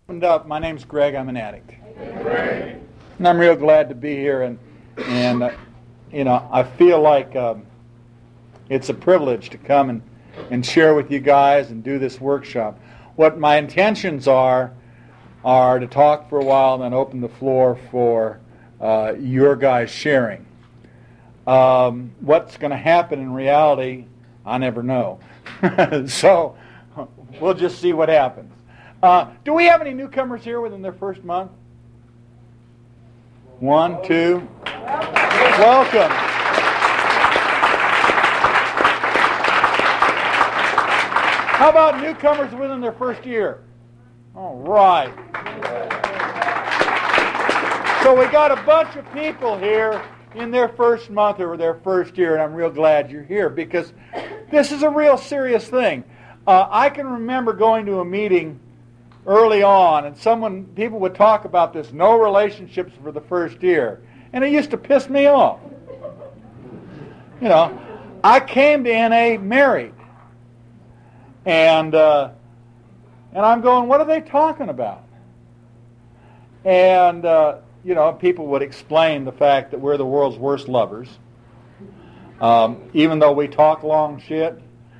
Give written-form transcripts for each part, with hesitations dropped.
My name's Greg. I'm an addict. Hey, and I'm real glad to be here. And I feel like it's a privilege to come and share with you guys and do this workshop. What my intentions are to talk for a while and then open the floor for your guys sharing. What's going to happen in reality, I never know. So we'll just see what happens. Do we have any newcomers here within their first month? 1, 2. Welcome. How about newcomers within their first year? All right. So we got a bunch of people here in their first month or their first year, and I'm real glad you're here because this is a real serious thing. I can remember going to a meeting early on, and people would talk about this, no relationships for the first year, and it used to piss me off. I came to NA married, and I'm going, what are they talking about? And people would explain the fact that we're the world's worst lovers, even though we talk long shit.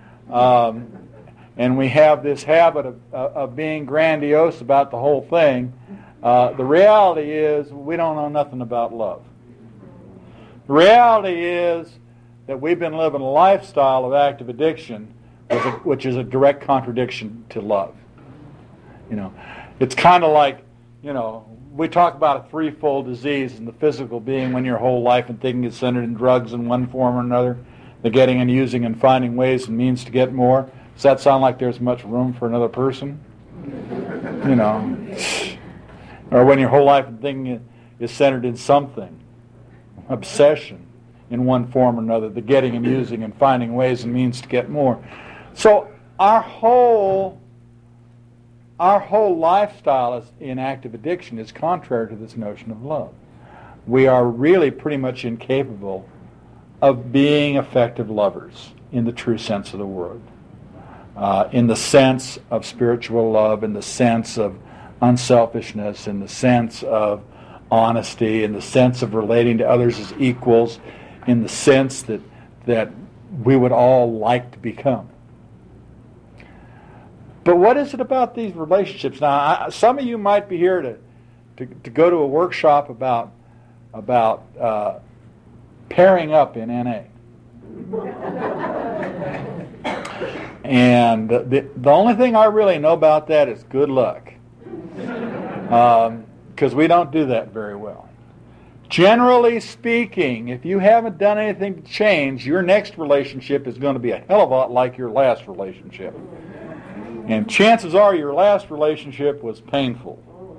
And we have this habit of being grandiose about the whole thing. The reality is we don't know nothing about love. The reality is that we've been living a lifestyle of active addiction, which is a direct contradiction to love. It's kind of like, we talk about a threefold disease, and the physical being when your whole life and thinking is centered in drugs in one form or another, the getting and using and finding ways and means to get more. Does that sound like there's much room for another person? Or when your whole life and thinking is centered in something, obsession in one form or another, the getting and using and finding ways and means to get more. So our whole lifestyle in active addiction is contrary to this notion of love. We are really pretty much incapable of being effective lovers in the true sense of the word. In the sense of spiritual love, in the sense of unselfishness, in the sense of honesty, in the sense of relating to others as equals, in the sense that we would all like to become. But what is it about these relationships? Now, some of you might be here to go to a workshop about pairing up in NA. And the only thing I really know about that is good luck. Because we don't do that very well. Generally speaking, if you haven't done anything to change, your next relationship is going to be a hell of a lot like your last relationship. And chances are your last relationship was painful.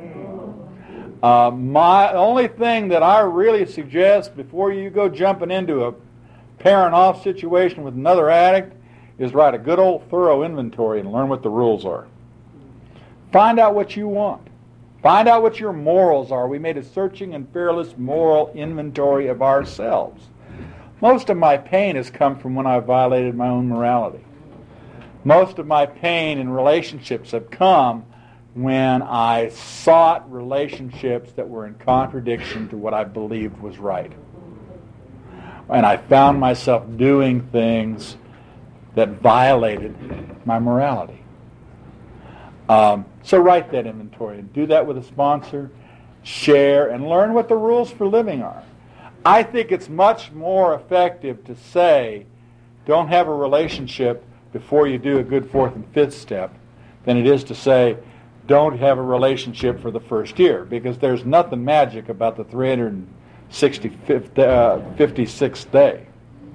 My only thing that I really suggest before you go jumping into a pairing off situation with another addict is write a good old thorough inventory and learn what the rules are. Find out what you want. Find out what your morals are. We made a searching and fearless moral inventory of ourselves. Most of my pain has come from when I violated my own morality. Most of my pain in relationships have come when I sought relationships that were in contradiction to what I believed was right. And I found myself doing things that violated my morality. So write that inventory and do that with a sponsor, share, and learn what the rules for living are. I think it's much more effective to say, don't have a relationship before you do a good fourth and fifth step, than it is to say, don't have a relationship for the first year, because there's nothing magic about the 56th day.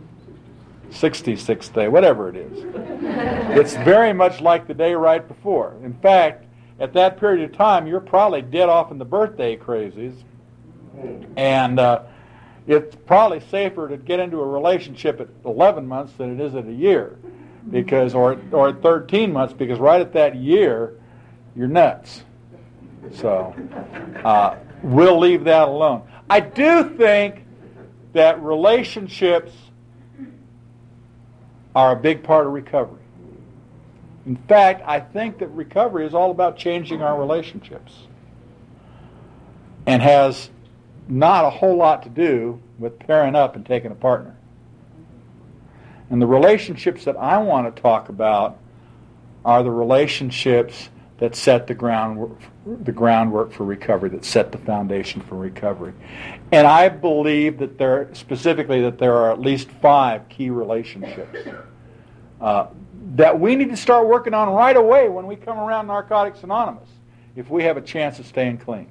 66th day, whatever it is. It's very much like the day right before. In fact, at that period of time, you're probably dead off in the birthday crazies, and it's probably safer to get into a relationship at 11 months than it is at a year, because or at 13 months, because right at that year, you're nuts. So we'll leave that alone. I do think that relationships are a big part of recovery. In fact, I think that recovery is all about changing our relationships and has not a whole lot to do with pairing up and taking a partner. And the relationships that I want to talk about are the relationships that set the groundwork for recovery, that set the foundation for recovery. And I believe that there are at least 5 key relationships that we need to start working on right away when we come around Narcotics Anonymous, if we have a chance of staying clean.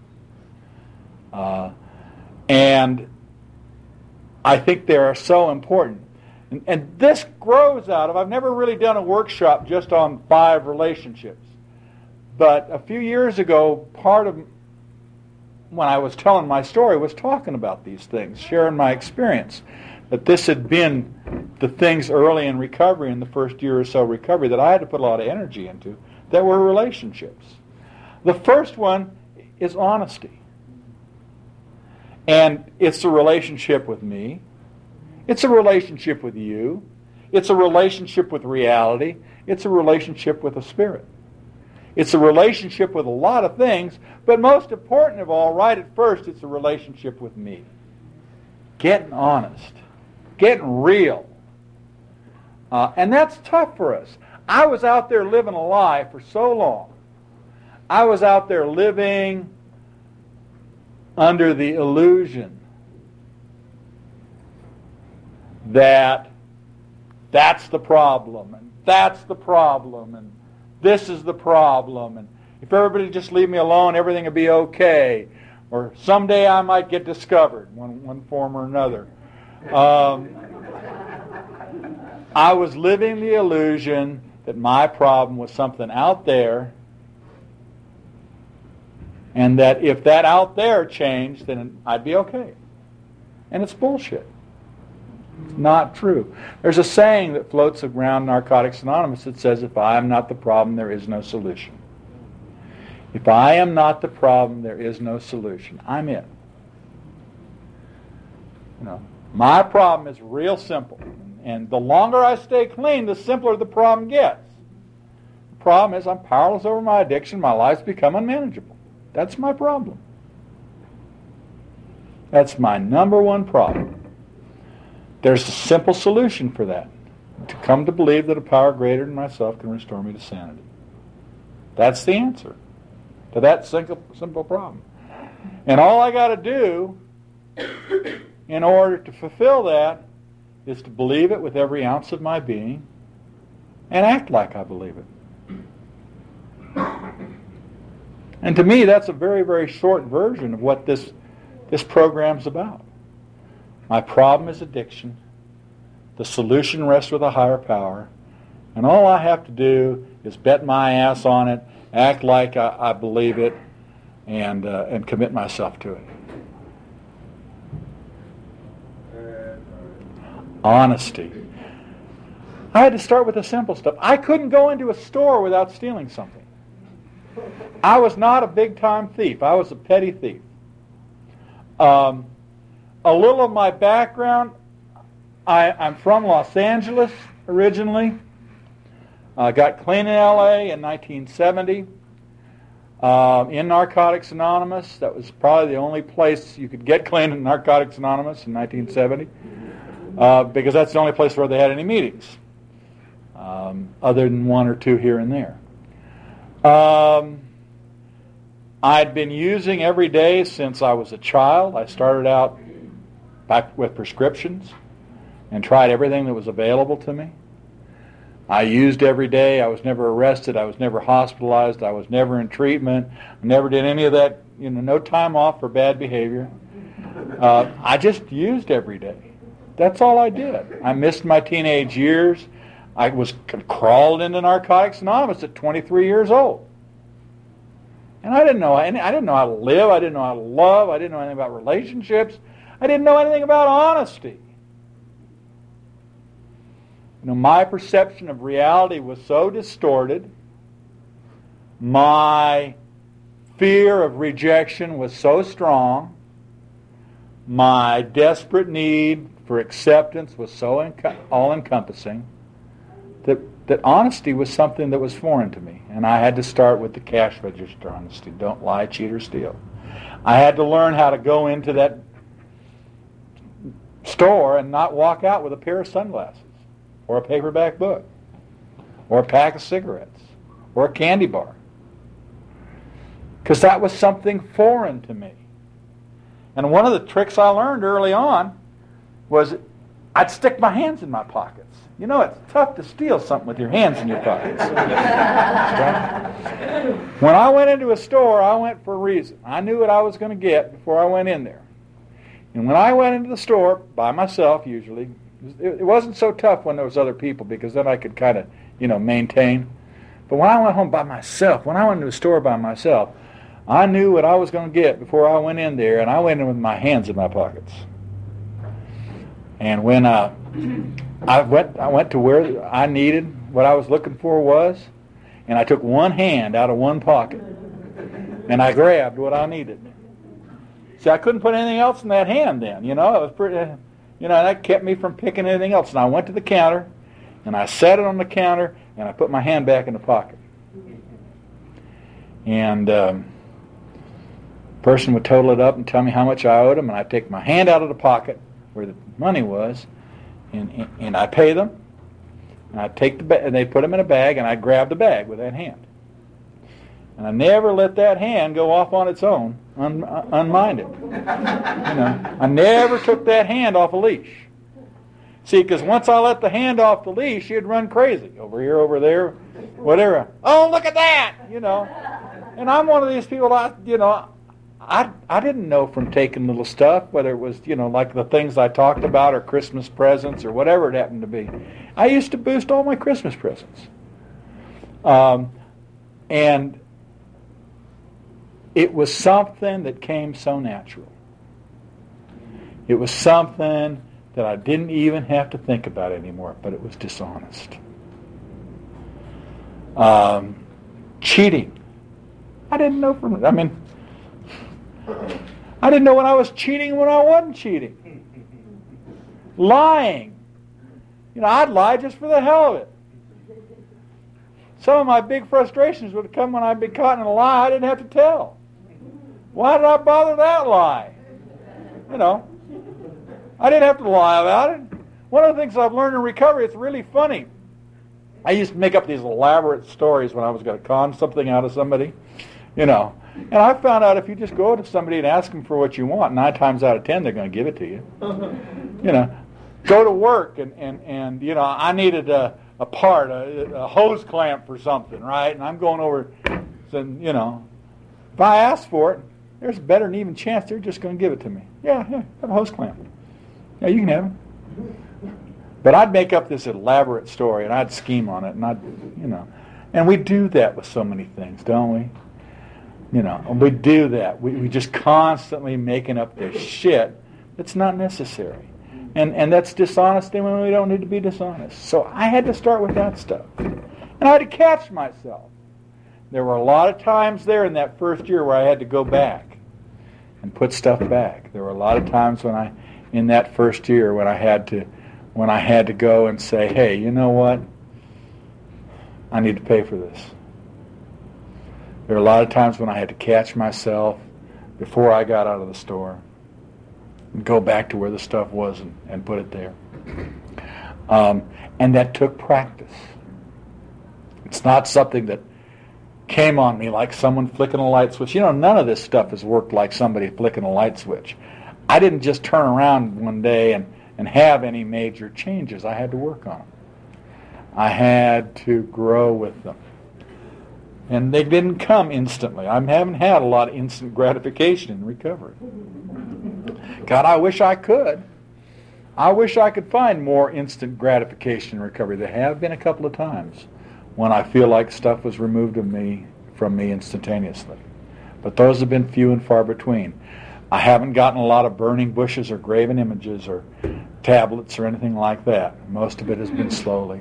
And I think they are so important. And this grows out of, I've never really done a workshop just on 5 relationships. But a few years ago, part of when I was telling my story was talking about these things, sharing my experience. That this had been the things early in recovery, in the first year or so recovery, that I had to put a lot of energy into, that were relationships. The first one is honesty. And it's a relationship with me. It's a relationship with you. It's a relationship with reality. It's a relationship with the Spirit. It's a relationship with a lot of things, but most important of all, right at first, it's a relationship with me. Getting honest. Getting real. And that's tough for us. I was out there living a lie for so long. I was out there living under the illusion that that's the problem, and that's the problem, and this is the problem, and if everybody just leave me alone, everything will be okay, or someday I might get discovered, one form or another. I was living the illusion that my problem was something out there, and that if that out there changed, then I'd be okay. And it's bullshit. It's not true. There's a saying that floats around Narcotics Anonymous that says, if I am not the problem, there is no solution. If I am not the problem, there is no solution. I'm it. My problem is real simple. And the longer I stay clean, the simpler the problem gets. The problem is I'm powerless over my addiction. My life's become unmanageable. That's my problem. That's my number one problem. There's a simple solution for that. To come to believe that a power greater than myself can restore me to sanity. That's the answer to that simple problem. And all I got to do in order to fulfill that is to believe it with every ounce of my being and act like I believe it. And to me, that's a very, very short version of what this program's about. My problem is addiction. The solution rests with a higher power. And all I have to do is bet my ass on it, act like I believe it, and commit myself to it. Honesty. I had to start with the simple stuff. I couldn't go into a store without stealing something. I was not a big-time thief. I was a petty thief. A little of my background, I'm from Los Angeles originally. I got clean in L.A. in 1970 in Narcotics Anonymous. That was probably the only place you could get clean in Narcotics Anonymous in 1970 because that's the only place where they had any meetings other than 1 or 2 here and there. I'd been using every day since I was a child. I started out back with prescriptions and tried everything that was available to me. I used every day. I was never arrested. I was never hospitalized. I was never in treatment. I never did any of that, no time off for bad behavior. I just used every day. That's all I did. I missed my teenage years. I was crawled into Narcotics Anonymous at 23 years old. And I didn't know how to live. I didn't know how to love. I didn't know anything about relationships. I didn't know anything about honesty. My perception of reality was so distorted. My fear of rejection was so strong. My desperate need for acceptance was so all-encompassing that honesty was something that was foreign to me. And I had to start with the cash register honesty. Don't lie, cheat, or steal. I had to learn how to go into that store and not walk out with a pair of sunglasses or a paperback book or a pack of cigarettes or a candy bar. Because that was something foreign to me. And one of the tricks I learned early on was I'd stick my hands in my pockets. You know, it's tough to steal something with your hands in your pockets. Right? When I went into a store, I went for a reason. I knew what I was going to get before I went in there. And when I went into the store, by myself usually, it wasn't so tough when there was other people because then I could kind of, maintain. But when I went home by myself, when I went into a store by myself, I knew what I was going to get before I went in there, and I went in with my hands in my pockets. And when I went to where I needed, what I was looking for was, and I took one hand out of one pocket, and I grabbed what I needed. See, I couldn't put anything else in that hand then, it was pretty, that kept me from picking anything else. And I went to the counter, and I set it on the counter, and I put my hand back in the pocket. And the person would total it up and tell me how much I owed them, and I'd take my hand out of the pocket where the money was, and I pay them, and I take the bag, and they put them in a bag, and I grab the bag with that hand. And I never let that hand go off on its own, unminded. I never took that hand off a leash. See, because once I let the hand off the leash, she'd run crazy. Over here, over there, whatever. Oh, look at that! And I'm one of these people, I didn't know from taking little stuff, whether it was, like the things I talked about or Christmas presents or whatever it happened to be. I used to boost all my Christmas presents. And it was something that came so natural. It was something that I didn't even have to think about anymore, but it was dishonest. Cheating. I didn't know I didn't know when I was cheating and when I wasn't cheating. Lying. I'd lie just for the hell of it. Some of my big frustrations would come when I'd be caught in a lie I didn't have to tell. Why did I bother that lie? I didn't have to lie about it. One of the things I've learned in recovery, it's really funny. I used to make up these elaborate stories when I was going to con something out of somebody, And I found out if you just go to somebody and ask them for what you want, 9 times out of 10 they're going to give it to you. Go to work and I needed a part, a hose clamp for something, right? And I'm going over, and if I ask for it, there's a better than even chance they're just going to give it to me. Yeah, have a hose clamp. Yeah, you can have it. But I'd make up this elaborate story and I'd scheme on it, and and we do that with so many things, don't we? We do that. We just constantly making up this shit that's not necessary. And that's dishonesty when we don't need to be dishonest. So I had to start with that stuff. And I had to catch myself. There were a lot of times there in that first year where I had to go back and put stuff back. There were a lot of times in that first year when I had to go and say, hey, you know what? I need to pay for this. There were a lot of times when I had to catch myself before I got out of the store and go back to where the stuff was and put it there. And that took practice. It's not something that came on me like someone flicking a light switch. None of this stuff has worked like somebody flicking a light switch. I didn't just turn around one day and have any major changes. I had to work on them. I had to grow with them. And they didn't come instantly. I haven't had a lot of instant gratification in recovery. God, I wish I could. I wish I could find more instant gratification in recovery. There have been a couple of times when I feel like stuff was removed from me instantaneously. But those have been few and far between. I haven't gotten a lot of burning bushes or graven images or tablets or anything like that. Most of it has been slowly.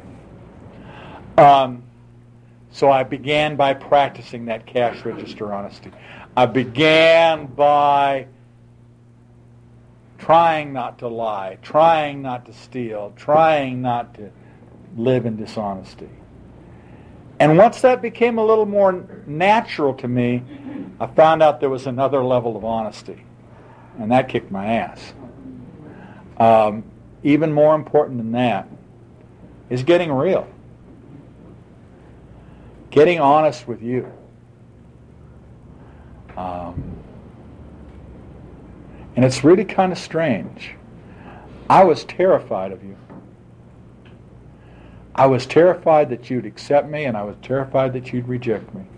So I began by practicing that cash register honesty. I began by trying not to lie, trying not to steal, trying not to live in dishonesty. And once that became a little more natural to me, I found out there was another level of honesty. And that kicked my ass. Even more important than that is getting real. Getting honest with you. And it's really kind of strange. I was terrified of you. I was terrified that you'd accept me, and I was terrified that you'd reject me.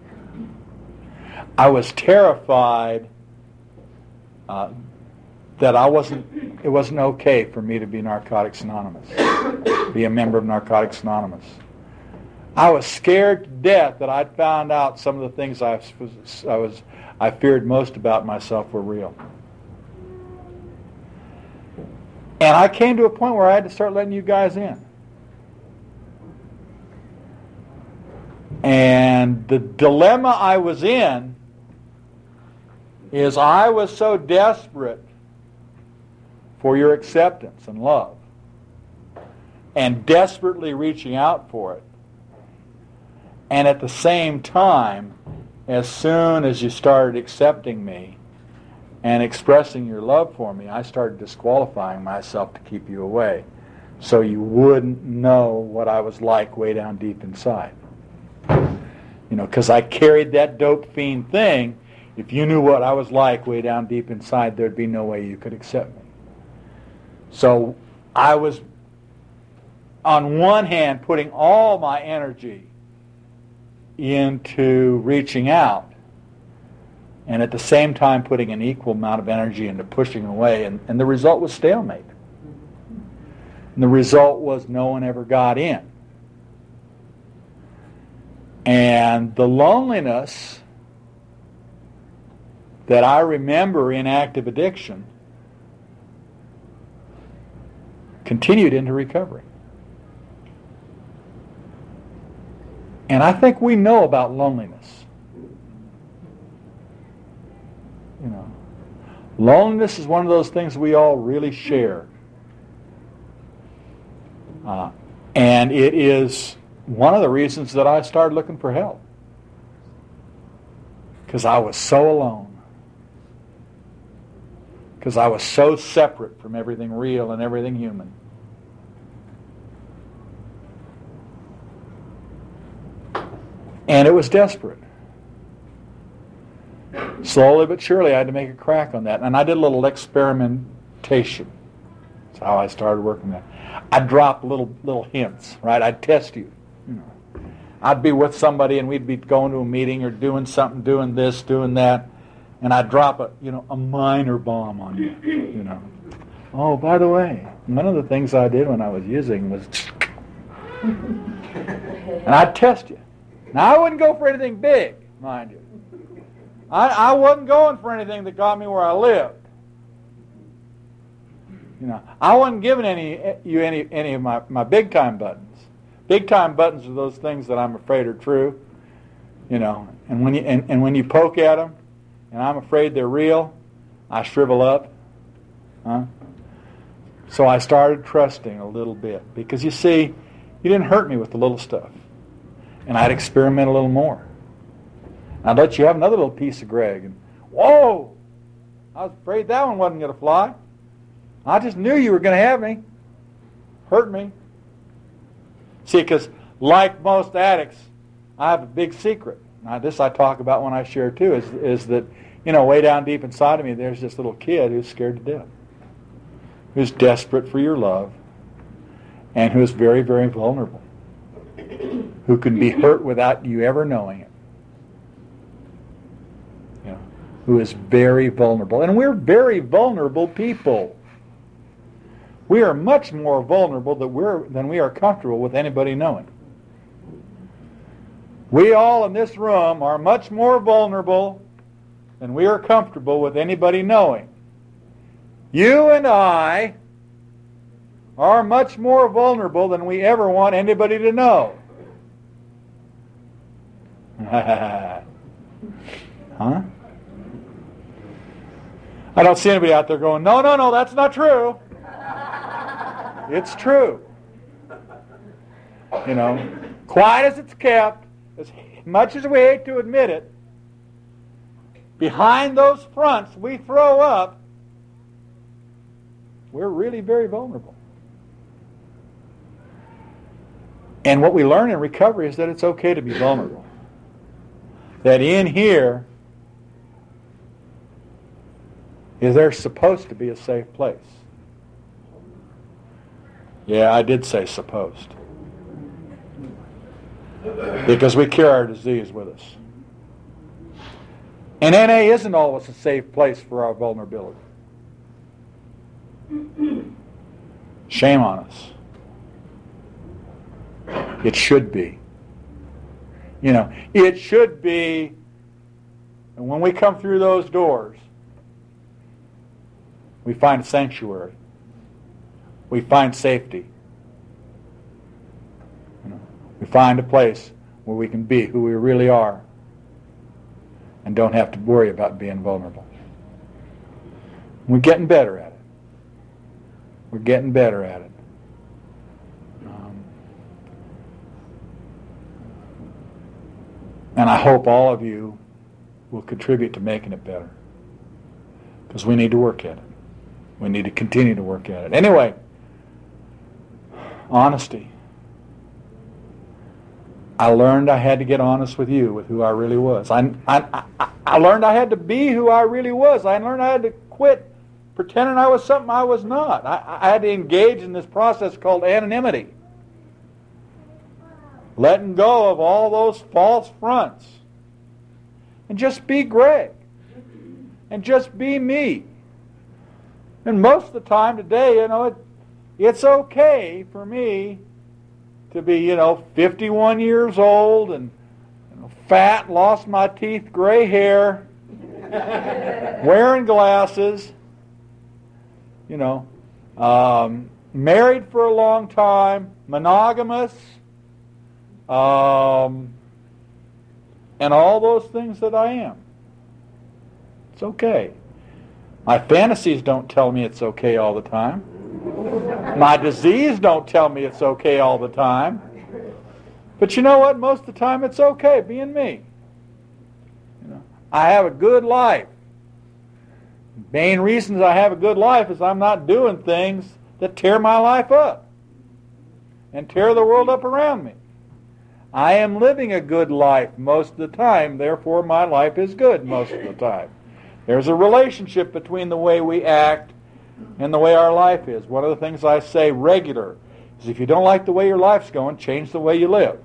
I was terrified that it wasn't okay for me to be Narcotics Anonymous, be a member of Narcotics Anonymous. I was scared to death that I'd found out some of the things I feared most about myself were real. And I came to a point where I had to start letting you guys in. And the dilemma I was in is I was so desperate for your acceptance and love, and desperately reaching out for it. And at the same time, as soon as you started accepting me and expressing your love for me, I started disqualifying myself to keep you away, so you wouldn't know what I was like way down deep inside. You know, because I carried that dope fiend thing. If you knew what I was like way down deep inside, there'd be no way you could accept me. So I was, on one hand, putting all my energy into reaching out, and at the same time putting an equal amount of energy into pushing away, and the result was stalemate. And the result was no one ever got in. And the loneliness that I remember in active addiction continued into recovery. And I think we know about loneliness. You know, loneliness is one of those things we all really share. And it is one of the reasons that I started looking for help. Because I was so alone. Because I was so separate from everything real and everything human. And it was desperate. Slowly but surely I had to make a crack on that. And I did a little experimentation. That's how I started working that. I'd drop little hints, right? I'd test you. You know, I'd be with somebody and we'd be going to a meeting or doing something, doing this, doing that, and I'd drop a minor bomb on you. You know, oh, by the way, one of the things I did when I was using was, and I'd test you. Now I wouldn't go for anything big, mind you. I wasn't going for anything that got me where I lived. You know, I wasn't giving any of my big time buttons. Big time buttons are those things that I'm afraid are true. You know, and when you poke at them, and I'm afraid they're real, I shrivel up. So I started trusting a little bit, because you see, you didn't hurt me with the little stuff, and I'd experiment a little more. I'd let you have another little piece of Greg, and whoa, I was afraid that one wasn't going to fly. I just knew you were going to have me, hurt me. See, because like most addicts, I have a big secret. Now, this I talk about when I share too, is that, way down deep inside of me, there's this little kid who's scared to death, who's desperate for your love, and who is very, very vulnerable, who can be hurt without you ever knowing it. Who is very vulnerable. And we're very vulnerable people. We are much more vulnerable than we are comfortable with anybody knowing. We all in this room are much more vulnerable than we are comfortable with anybody knowing. You and I are much more vulnerable than we ever want anybody to know. Huh? I don't see anybody out there going, no, that's not true. It's true. You know, quiet as it's kept, as much as we hate to admit it, behind those fronts we throw up, we're really very vulnerable. And what we learn in recovery is that it's okay to be vulnerable. That in here is there supposed to be a safe place. Yeah, I did say supposed. Because we carry our disease with us. And NA isn't always a safe place for our vulnerability. Shame on us. It should be. You know, it should be. And when we come through those doors, we find a sanctuary. We find safety. You know, we find a place where we can be who we really are and don't have to worry about being vulnerable. We're getting better at it. We're getting better at it. And I hope all of you will contribute to making it better. Because we need to work at it. We need to continue to work at it. Anyway, honesty. I learned I had to get honest with you, with who I really was. I learned I had to be who I really was. I learned I had to quit pretending I was something I was not. I had to engage in this process called anonymity. Letting go of all those false fronts. And just be Greg. And just be me. And most of the time today, you know, it's okay for me to be, 51 years old and fat, lost my teeth, gray hair, wearing glasses, married for a long time, monogamous, and all those things that I am. It's okay. My fantasies don't tell me it's okay all the time. My disease don't tell me it's okay all the time. But you know what? Most of the time it's okay being me. I have a good life. Main reasons I have a good life is I'm not doing things that tear my life up and tear the world up around me. I am living a good life most of the time, therefore my life is good most of the time. There's a relationship between the way we act and the way our life is. One of the things I say regular is if you don't like the way your life's going, change the way you live.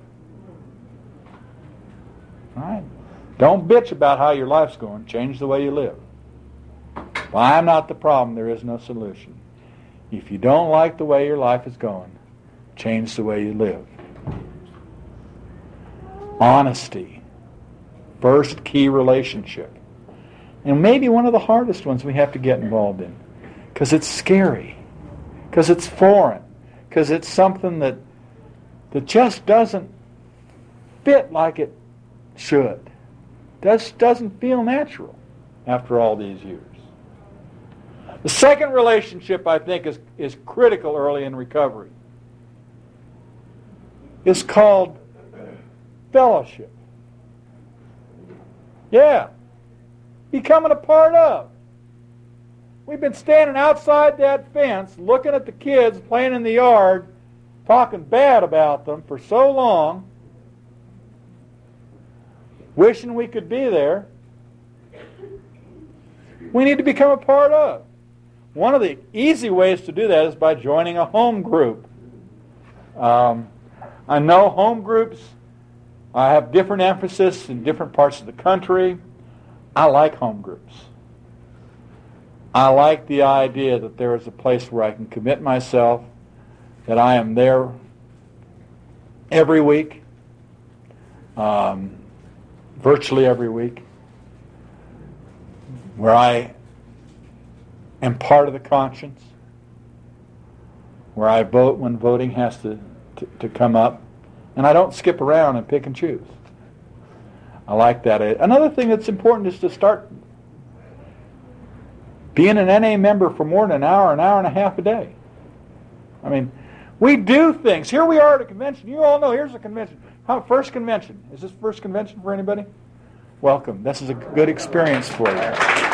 All right? Don't bitch about how your life's going. Change the way you live. If I'm not the problem, there is no solution. If you don't like the way your life is going, change the way you live. Honesty. First key relationship. And maybe one of the hardest ones we have to get involved in. Because it's scary. Because it's foreign. Because it's something that just doesn't fit like it should. Just doesn't feel natural after all these years. The second relationship, I think, is critical early in recovery. It's called fellowship. Yeah. Becoming a part of. We've been standing outside that fence looking at the kids playing in the yard, talking bad about them for so long, wishing we could be there. We need to become a part of. One of the easy ways to do that is by joining a home group. I know home groups have different emphasis in different parts of the country. I like home groups. I like the idea that there is a place where I can commit myself, that I am there every week, virtually every week, where I am part of the conscience, where I vote when voting has to come up, and I don't skip around and pick and choose. I like that. Another thing that's important is to start being an NA member for more than an hour and a half a day. I mean, We do things. Here we are at a convention. You all know, here's a convention. First convention. Is this first convention for anybody? Welcome. This is a good experience for you.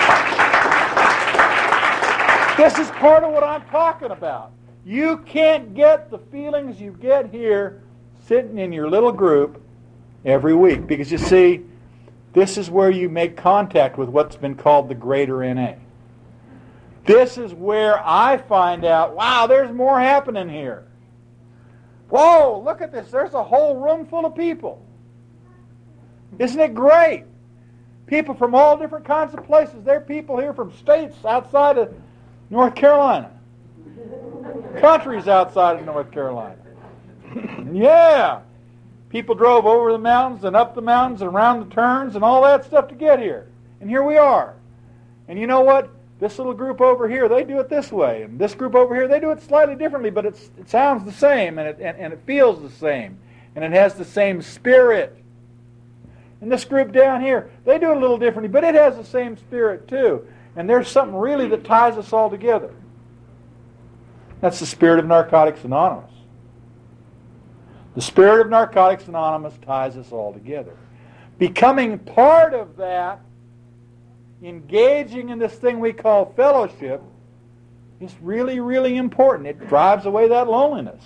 This is part of what I'm talking about. You can't get the feelings you get here sitting in your little group every week. Because you see, this is where you make contact with what's been called the greater NA. This is where I find out, wow, there's more happening here. Whoa, look at this. There's a whole room full of people. Isn't it great? People from all different kinds of places. There are people here from states outside of North Carolina. Countries outside of North Carolina. Yeah. People drove over the mountains and up the mountains and around the turns and all that stuff to get here. And here we are. And you know what? This little group over here, they do it this way. And this group over here, they do it slightly differently, but it sounds the same and it feels the same. And it has the same spirit. And this group down here, they do it a little differently, but it has the same spirit too. And there's something really that ties us all together. That's the spirit of Narcotics Anonymous. The spirit of Narcotics Anonymous ties us all together. Becoming part of that, engaging in this thing we call fellowship, is really, really important. It drives away that loneliness.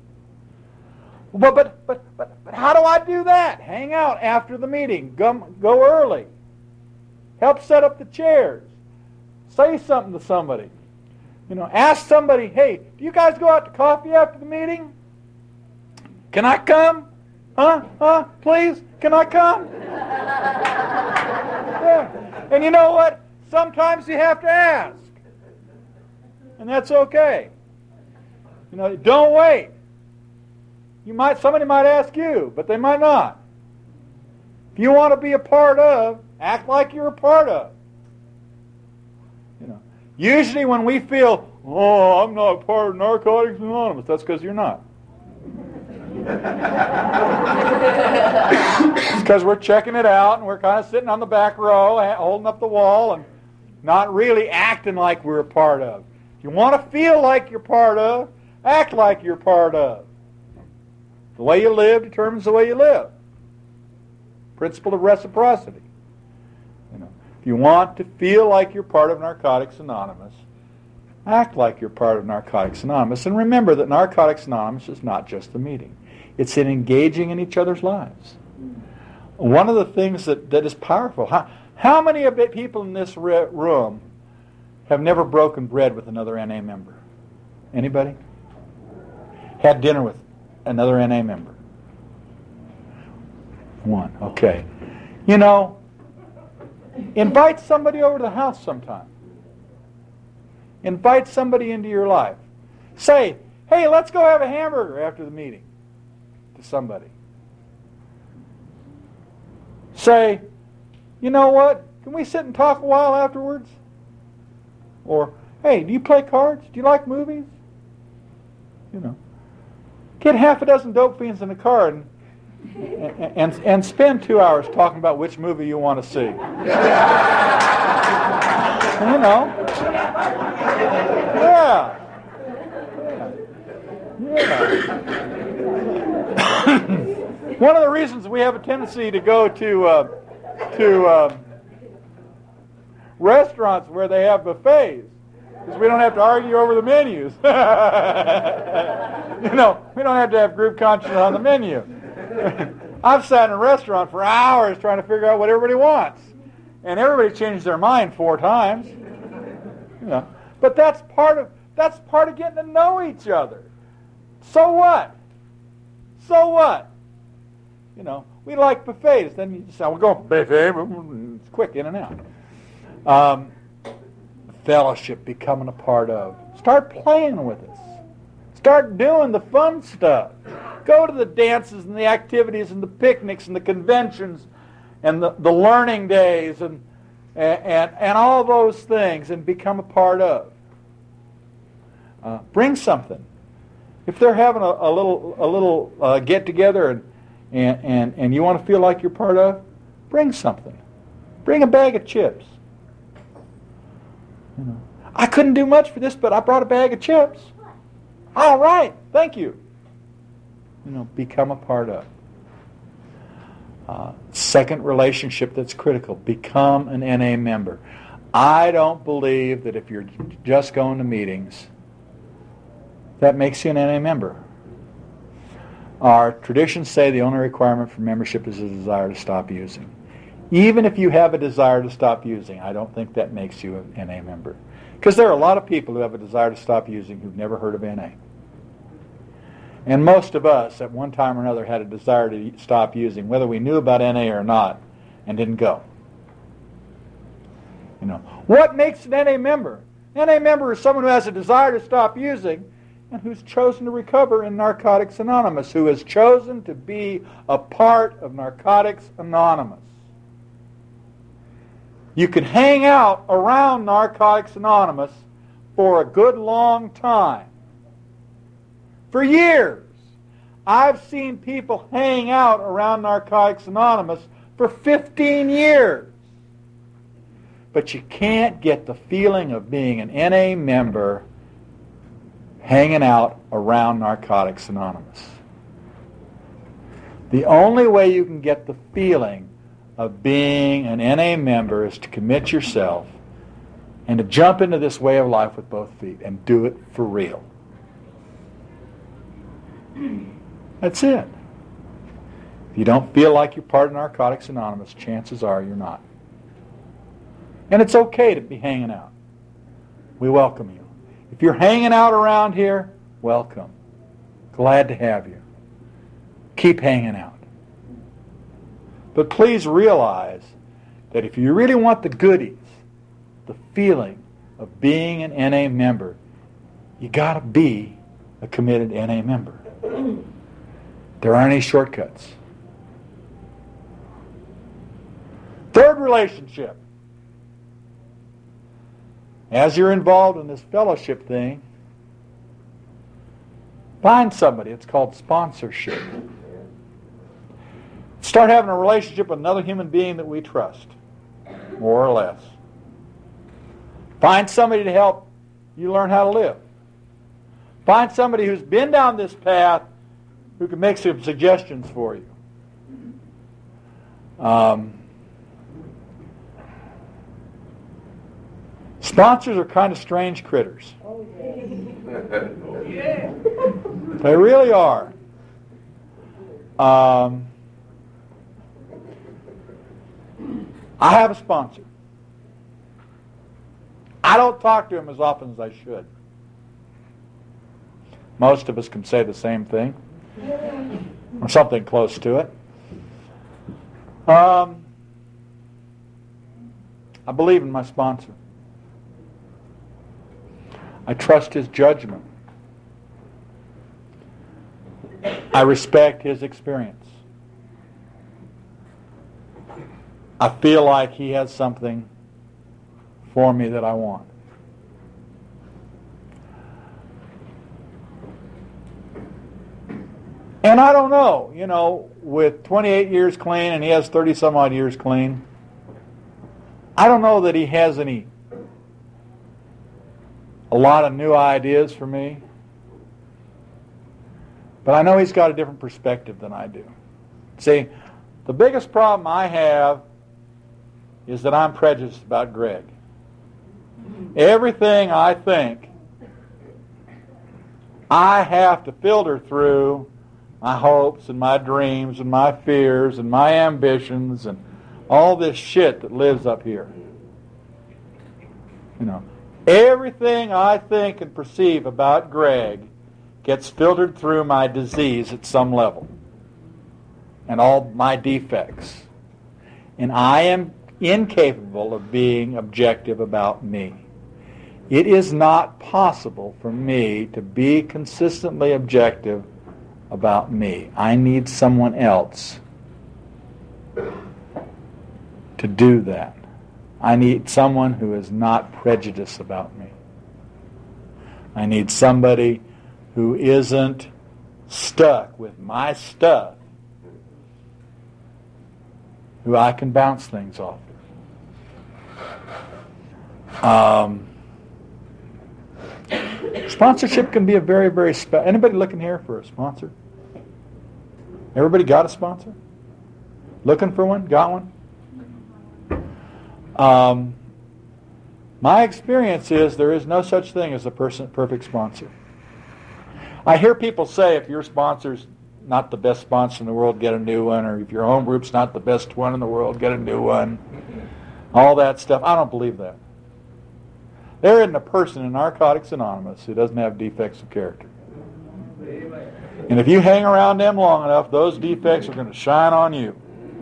But how do I do that? Hang out after the meeting. Go early. Help set up the chairs. Say something to somebody. Ask somebody, hey, do you guys go out to coffee after the meeting? Can I come? Please? Can I come? Yeah. And you know what? Sometimes you have to ask. And that's okay. Don't wait. Somebody might ask you, but they might not. If you want to be a part of, act like you're a part of. Usually when we feel, oh, I'm not a part of Narcotics Anonymous, that's because you're not. It's because we're checking it out and we're kind of sitting on the back row, holding up the wall and not really acting like we're a part of. If you want to feel like you're part of, act like you're part of. The way you live determines the way you live. Principle of reciprocity. If you want to feel like you're part of Narcotics Anonymous, act like you're part of Narcotics Anonymous. And remember that Narcotics Anonymous is not just a meeting. It's in engaging in each other's lives. One of the things that is powerful, how many of the people in this room have never broken bread with another NA member? Anybody? Had dinner with another NA member? One, okay. Invite somebody over to the house sometime. Invite somebody into your life. Say, hey, let's go have a hamburger after the meeting to somebody. Say, you know what? Can we sit and talk a while afterwards? Or, hey, do you play cards? Do you like movies? Get half a dozen dope fiends in the car and spend 2 hours talking about which movie you want to see. Yeah. One of the reasons we have a tendency to go to restaurants where they have buffets is we don't have to argue over the menus. We don't have to have group conscience on the menu. I've sat in a restaurant for hours trying to figure out what everybody wants. And everybody changed their mind 4 times. But that's part of getting to know each other. So what? We like buffets. Then you say, we'll go buffet. It's quick, in and out. Fellowship, becoming a part of. Start playing with us. Start doing the fun stuff. Go to the dances and the activities and the picnics and the conventions and the learning days and all those things and become a part of. Bring something. If they're having a little get together and you want to feel like you're part of, bring something. Bring a bag of chips. I couldn't do much for this, but I brought a bag of chips. All right, thank you. Become a part of. Second relationship that's critical, become an NA member. I don't believe that if you're just going to meetings, that makes you an NA member. Our traditions say the only requirement for membership is a desire to stop using. Even if you have a desire to stop using, I don't think that makes you an NA member. Because there are a lot of people who have a desire to stop using who've never heard of NA. And most of us, at one time or another, had a desire to stop using, whether we knew about NA or not, and didn't go. What makes an NA member? An NA member is someone who has a desire to stop using and who's chosen to recover in Narcotics Anonymous, who has chosen to be a part of Narcotics Anonymous. You can hang out around Narcotics Anonymous for a good long time. For years, I've seen people hang out around Narcotics Anonymous for 15 years. But you can't get the feeling of being an NA member hanging out around Narcotics Anonymous. The only way you can get the feeling of being an NA member is to commit yourself and to jump into this way of life with both feet and do it for real. That's it. If you don't feel like you're part of Narcotics Anonymous, chances are you're not. And it's okay to be hanging out. We welcome you. If you're hanging out around here, welcome. Glad to have you. Keep hanging out. But please realize that if you really want the goodies, the feeling of being an NA member, you got to be a committed NA member. There aren't any shortcuts. Third relationship. As you're involved in this fellowship thing, find somebody. It's called sponsorship. Start having a relationship with another human being that we trust, more or less. Find somebody to help you learn how to live. Find somebody who's been down this path who can make some suggestions for you. Sponsors are kind of strange critters. They really are. I have a sponsor. I don't talk to him as often as I should. Most of us can say the same thing, or something close to it. I believe in my sponsor. I trust his judgment. I respect his experience. I feel like he has something for me that I want. And I don't know, with 28 years clean and he has 30 some odd years clean, I don't know that he has a lot of new ideas for me. But I know he's got a different perspective than I do. See, the biggest problem I have is that I'm prejudiced about Greg. Everything I think, I have to filter through my hopes and my dreams and my fears and my ambitions and all this shit that lives up here. Everything I think and perceive about Greg gets filtered through my disease at some level and all my defects. And I am incapable of being objective about me. It is not possible for me to be consistently objective about me. I need someone else to do that. I need someone who is not prejudiced about me. I need somebody who isn't stuck with my stuff, who I can bounce things off of. Sponsorship can be a very, very special. Anybody looking here for a sponsor? Everybody got a sponsor? Looking for one? Got one? My experience is there is no such thing as a perfect sponsor. I hear people say if your sponsor's not the best sponsor in the world, get a new one, or if your home group's not the best one in the world, get a new one. All that stuff. I don't believe that. There isn't a person in Narcotics Anonymous who doesn't have defects of character. And if you hang around them long enough, those defects are going to shine on you.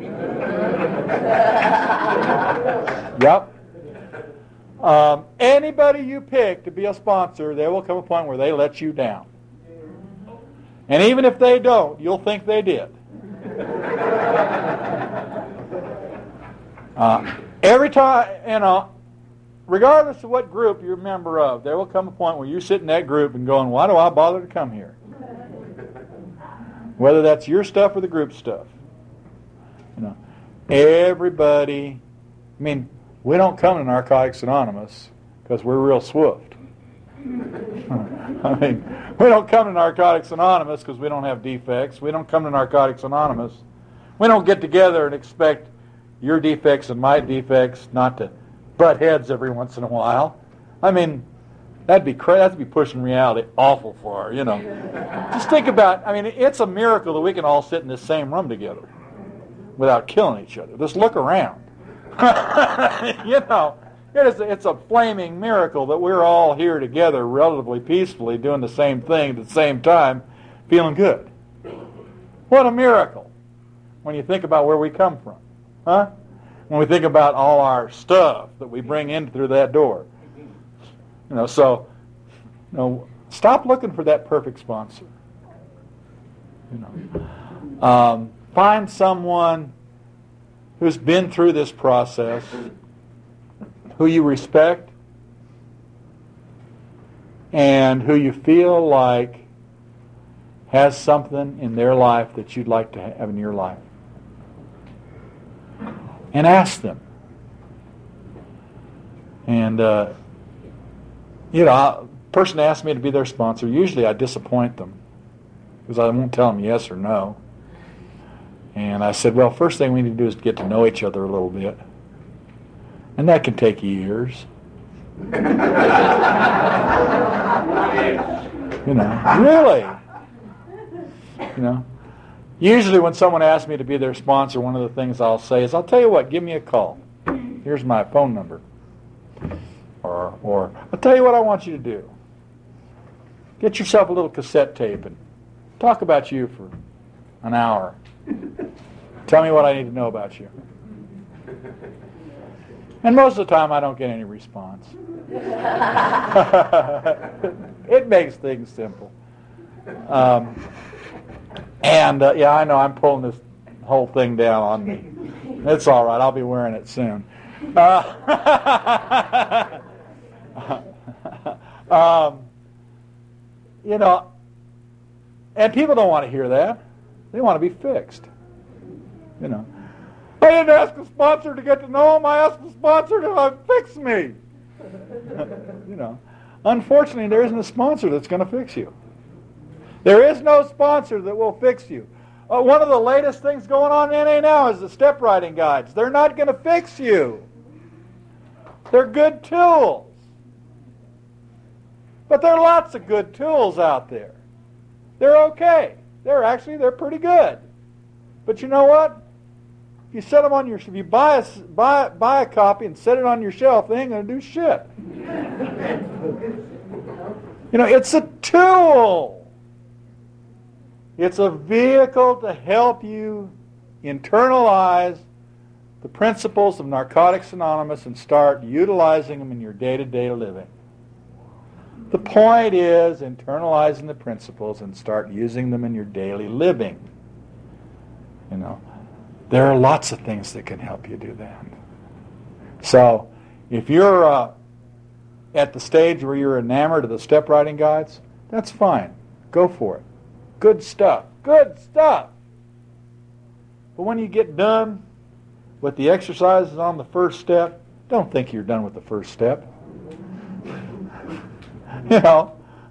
Yep. Anybody you pick to be a sponsor, there will come a point where they let you down. And even if they don't, you'll think they did. Every time, regardless of what group you're a member of, there will come a point where you sit in that group and going, why do I bother to come here? Whether that's your stuff or the group stuff. Everybody, we don't come to Narcotics Anonymous because we're real swift. We don't come to Narcotics Anonymous because we don't have defects. We don't come to Narcotics Anonymous. We don't get together and expect your defects and my defects not to butt heads every once in a while. That'd be crazy. That'd be pushing reality awful far, Just think about, it's a miracle that we can all sit in this same room together without killing each other. Just look around. It's a flaming miracle that we're all here together relatively peacefully doing the same thing at the same time, feeling good. What a miracle when you think about where we come from. Huh? When we think about all our stuff that we bring in through that door. Stop looking for that perfect sponsor. Find someone who's been through this process, who you respect, and who you feel like has something in their life that you'd like to have in your life. And ask them. And, a person asks me to be their sponsor. Usually I disappoint them because I won't tell them yes or no. And I said, well, first thing we need to do is get to know each other a little bit. And that can take years. Really. Usually when someone asks me to be their sponsor, one of the things I'll say is, I'll tell you what, give me a call. Here's my phone number. Or I'll tell you what I want you to do. Get yourself a little cassette tape and talk about you for an hour. Tell me what I need to know about you. And most of the time I don't get any response. It makes things simple. I know I'm pulling this whole thing down on me. It's all right. I'll be wearing it soon. And people don't want to hear that. They want to be fixed. I didn't ask a sponsor to get to know him. I asked the sponsor to fix me. Unfortunately, there isn't a sponsor that's going to fix you. There is no sponsor that will fix you. One of the latest things going on in NA now is the step riding guides. They're not going to fix you. They're good tools. But there are lots of good tools out there. They're okay. They're pretty good. But you know what? If you set them on if you buy a copy and set it on your shelf, they ain't going to do shit. It's a tool. It's a vehicle to help you internalize the principles of Narcotics Anonymous and start utilizing them in your day-to-day living. The point is internalizing the principles and start using them in your daily living. There are lots of things that can help you do that. So, if you're at the stage where you're enamored of the step riding guides, that's fine. Go for it. Good stuff. Good stuff. But when you get done with the exercises on the first step, don't think you're done with the first step.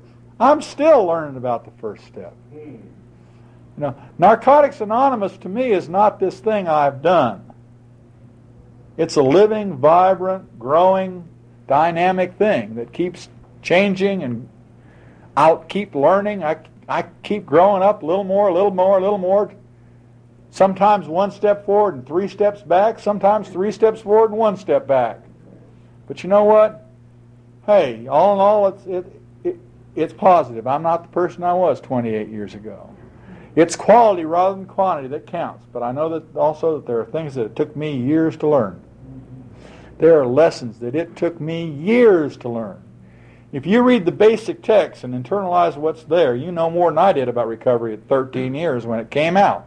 I'm still learning about the first step. You know, Narcotics Anonymous to me is not this thing I've done. It's a living, vibrant, growing, dynamic thing that keeps changing, and I'll keep learning. I keep growing up a little more, a little more, a little more. Sometimes 1 step forward and 3 steps back. Sometimes 3 steps forward and 1 step back. But you know what? Hey, all in all, it's positive. I'm not the person I was 28 years ago. It's quality rather than quantity that counts. But I know that also that there are things that it took me years to learn. There are lessons that it took me years to learn. If you read the basic text and internalize what's there, you know more than I did about recovery at 13 years when it came out.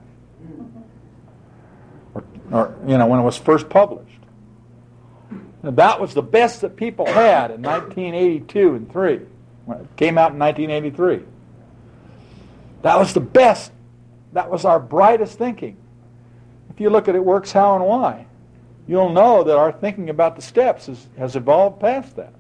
Or when it was first published. And that was the best that people had in 1982 and 3. When it came out in 1983. That was the best. That was our brightest thinking. If you look at It Works How and Why, you'll know that our thinking about the steps has evolved past that.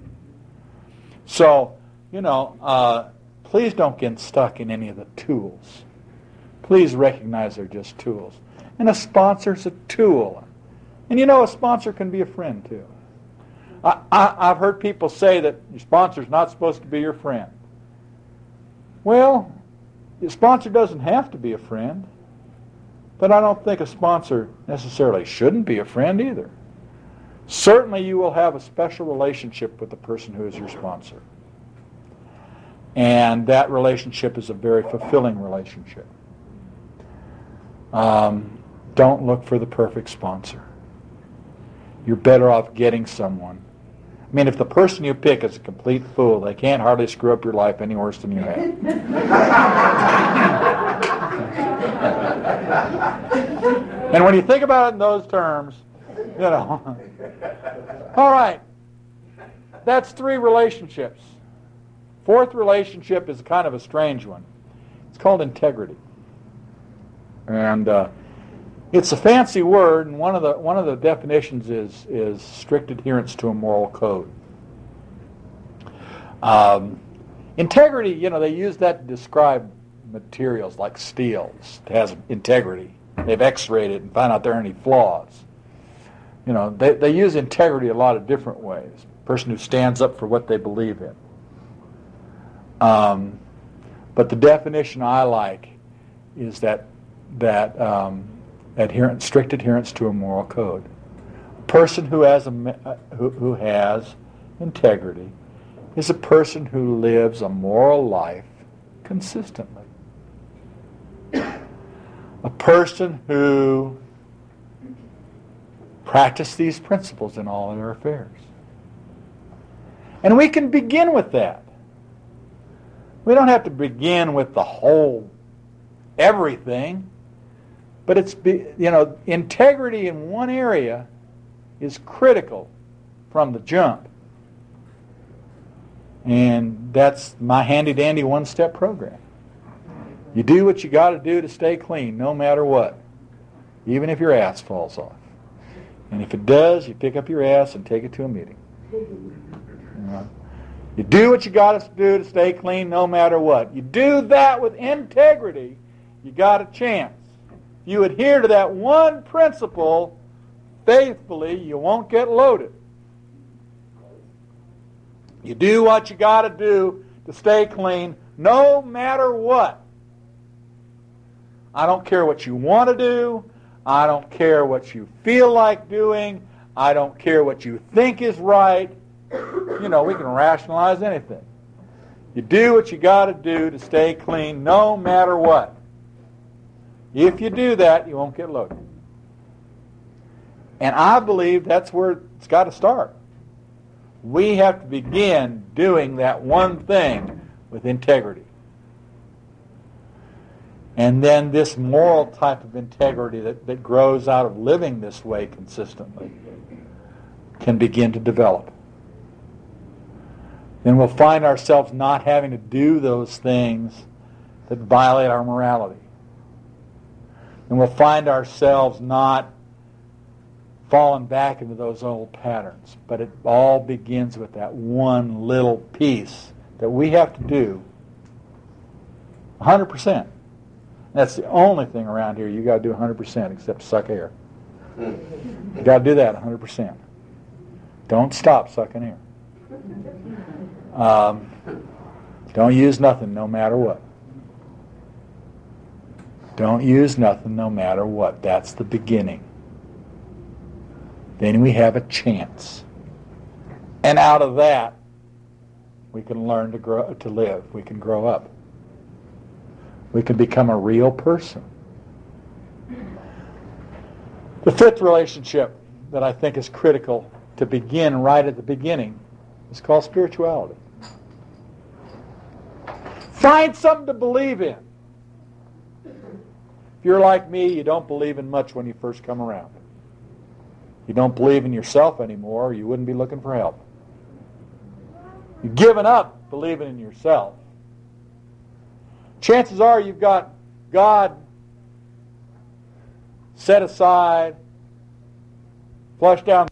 So, please don't get stuck in any of the tools. Please recognize they're just tools. And a sponsor's a tool. And a sponsor can be a friend too. I've heard people say that your sponsor's not supposed to be your friend. Well, your sponsor doesn't have to be a friend. But I don't think a sponsor necessarily shouldn't be a friend either. Certainly you will have a special relationship with the person who is your sponsor. And that relationship is a very fulfilling relationship. Don't look for the perfect sponsor. You're better off getting someone. I mean, if the person you pick is a complete fool, they can't hardly screw up your life any worse than you have. And when you think about it in those terms, all right, that's 3 relationships. 4th relationship is kind of a strange one. It's called integrity. And it's a fancy word, and one of the definitions is strict adherence to a moral code. Integrity, they use that to describe materials like steel. It has integrity. They've x-rayed it and found out there aren't any flaws. They use integrity a lot of different ways. A person who stands up for what they believe in. But the definition I like is that strict adherence to a moral code. A person who has who has integrity is a person who lives a moral life consistently. A person who practices these principles in all their affairs. And we can begin with that. We don't have to begin with the whole everything. But integrity in one area is critical from the jump. And that's my handy-dandy 1-step program. You do what you got to do to stay clean, no matter what, even if your ass falls off. And if it does, you pick up your ass and take it to a meeting. You do what you got to do to stay clean, no matter what. You do that with integrity, you got a chance. You adhere to that one principle faithfully, you won't get loaded. You do what you got to do to stay clean, no matter what. I don't care what you want to do. I don't care what you feel like doing. I don't care what you think is right. We can rationalize anything. You do what you got to do to stay clean, no matter what. If you do that, you won't get loaded. And I believe that's where it's got to start. We have to begin doing that one thing with integrity. And then this moral type of integrity that grows out of living this way consistently can begin to develop. Then we'll find ourselves not having to do those things that violate our morality. And we'll find ourselves not falling back into those old patterns. But it all begins with that one little piece that we have to do 100%. That's the only thing around here you got to do 100% except suck air. You got to do that 100%. Don't stop sucking air. Don't use nothing no matter what. Don't use nothing no matter what. That's the beginning. Then we have a chance. And out of that, we can learn to live. We can grow up. We can become a real person. The fifth relationship that I think is critical to begin right at the beginning is called spirituality. Find something to believe in. If you're like me, you don't believe in much when you first come around. You don't believe in yourself anymore, or you wouldn't be looking for help. You've given up believing in yourself. Chances are you've got God set aside, flushed down.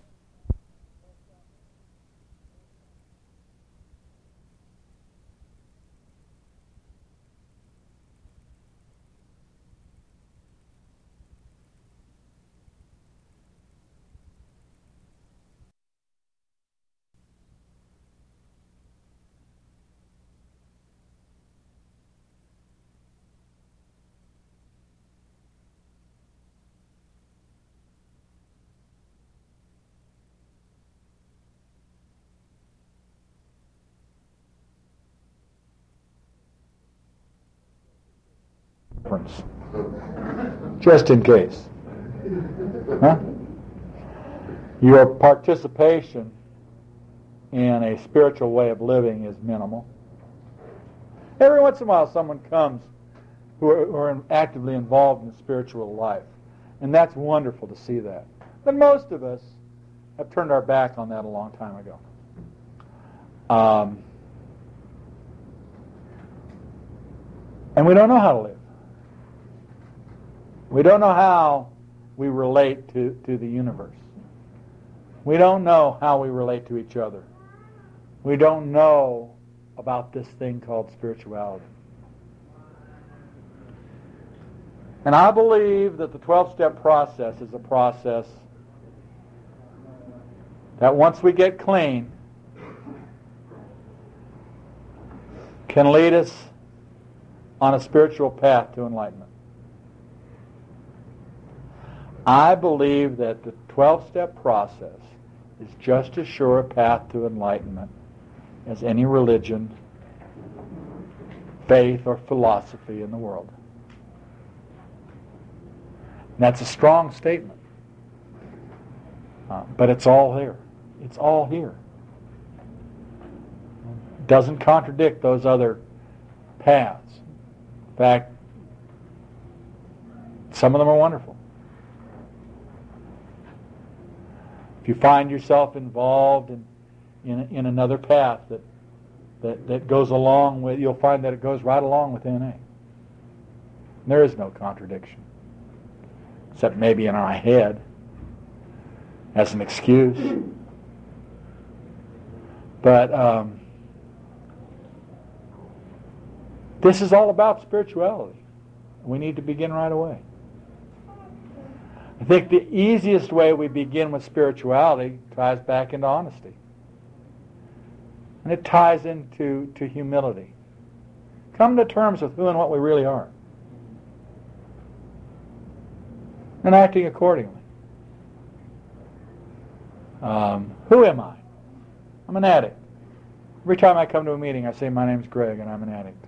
Just in case. Huh? Your participation in a spiritual way of living is minimal. Every once in a while someone comes who are actively involved in the spiritual life, and that's wonderful to see that. But most of us have turned our back on that a long time ago. And we don't know how to live. We don't know how we relate to the universe. We don't know how we relate to each other. We don't know about this thing called spirituality. And I believe that the 12-step process is a process that once we get clean can lead us on a spiritual path to enlightenment. I believe that the 12-step process is just as sure a path to enlightenment as any religion, faith, or philosophy in the world. And that's a strong statement. But it's all there. It's all here. It doesn't contradict those other paths. In fact, some of them are wonderful. If you find yourself involved in another path that goes along with, you'll find that it goes right along with NA. There is no contradiction, except maybe in our head as an excuse. But this is all about spirituality. We need to begin right away. I think the easiest way we begin with spirituality ties back into honesty. And it ties into humility. Come to terms with who and what we really are. And acting accordingly. Who am I? I'm an addict. Every time I come to a meeting, I say, my name's Greg, and I'm an addict.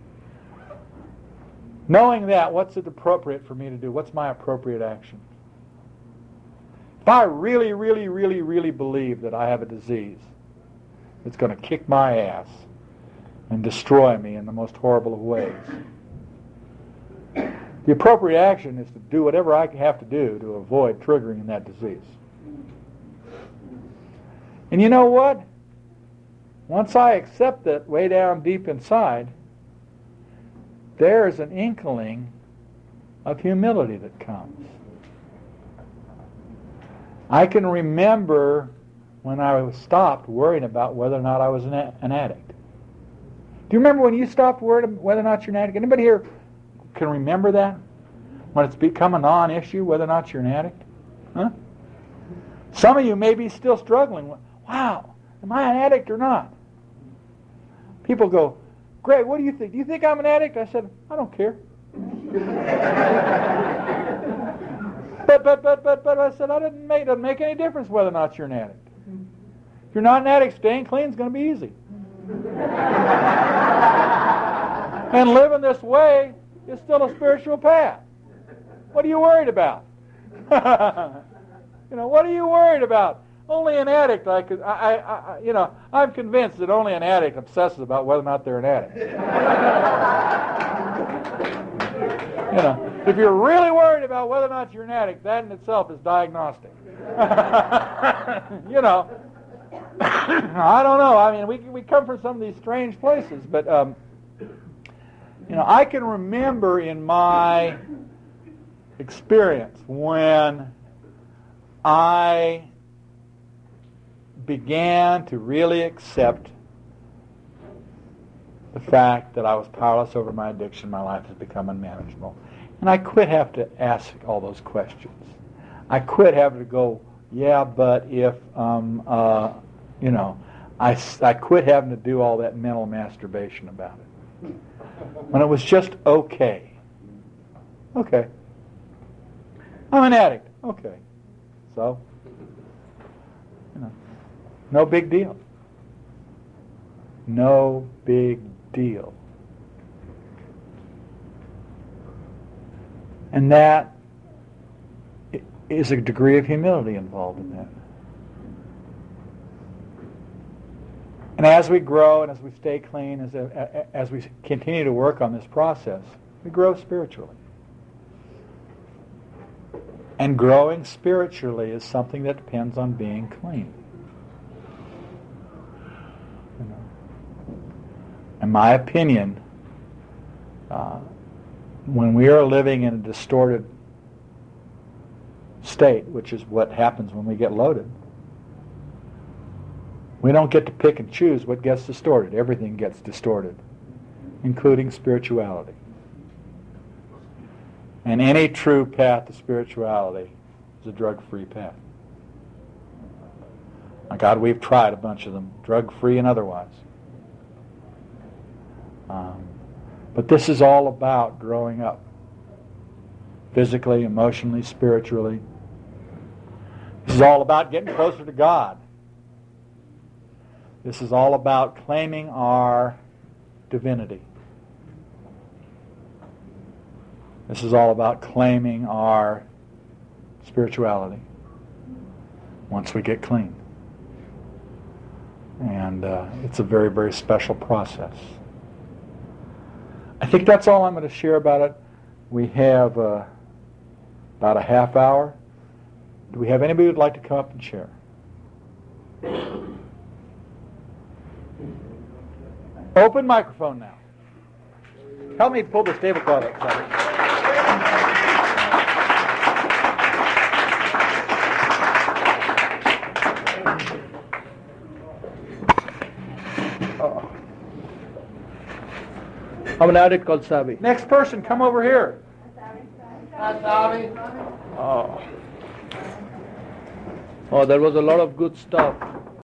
Knowing that, what's it appropriate for me to do? What's my appropriate action? If I really, really, really, really believe that I have a disease that's going to kick my ass and destroy me in the most horrible of ways, the appropriate action is to do whatever I have to do to avoid triggering that disease. And you know what? Once I accept that way down deep inside, there's an inkling of humility that comes. I can remember when I stopped worrying about whether or not I was an addict. you remember when you stopped worrying whether or not you're an addict? Anybody here can remember that? When it's become a non-issue whether or not you're an addict? Huh? Some of you may be still struggling. Wow, am I an addict or not? People go, Greg, what do you think? Do you think I'm an addict? I said, I don't care. But I said, it doesn't make any difference whether or not you're an addict. If you're not an addict, staying clean is going to be easy. And living this way is still a spiritual path. What are you worried about? What are you worried about? Only an addict, I'm convinced that only an addict obsesses about whether or not they're an addict. If you're really worried about whether or not you're an addict, that in itself is diagnostic. I don't know. I mean, we come from some of these strange places, but I can remember in my experience when I began to really accept the fact that I was powerless over my addiction, my life has become unmanageable. And I quit having to ask all those questions. I quit having to go, yeah, but if, I quit having to do all that mental masturbation about it. When it was just okay. Okay. I'm an addict. Okay. So, no big deal. No big deal. And that is a degree of humility involved in that. And as we grow and as we stay clean, as we continue to work on this process, we grow spiritually. And growing spiritually is something that depends on being clean. In my opinion, when we are living in a distorted state, which is what happens when we get loaded, we don't get to pick and choose what gets distorted. Everything gets distorted, including spirituality. And any true path to spirituality is a drug-free path. My God, we've tried a bunch of them, drug-free and otherwise. But this is all about growing up, physically, emotionally, spiritually. This is all about getting closer to God. This is all about claiming our divinity. This is all about claiming our spirituality once we get clean. And it's a very, very special process. I think that's all I'm going to share about it. We have about a half hour. Do we have anybody who would like to come up and share? Open microphone now. Help me pull this tablecloth up, sorry. I'm an addict called Sabi. Next person, come over here. Oh, there was a lot of good stuff.